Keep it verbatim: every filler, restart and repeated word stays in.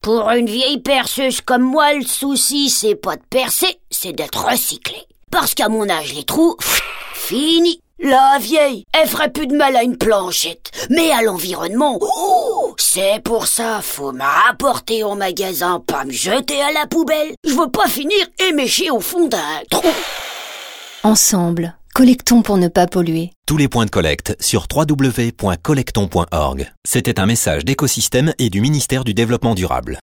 Pour une vieille perceuse comme moi, le souci, c'est pas de percer, c'est d'être recyclé. Parce qu'à mon âge, les trous, pff, fini. La vieille, elle ferait plus de mal à une planchette. Mais à l'environnement, oh, c'est pour ça, faut me rapporter au magasin, pas me jeter à la poubelle. Je veux pas finir éméché au fond d'un trou. Ensemble, collectons pour ne pas polluer. Tous les points de collecte sur w w w point collecton point org. C'était un message d'Écosystème et du ministère du Développement durable.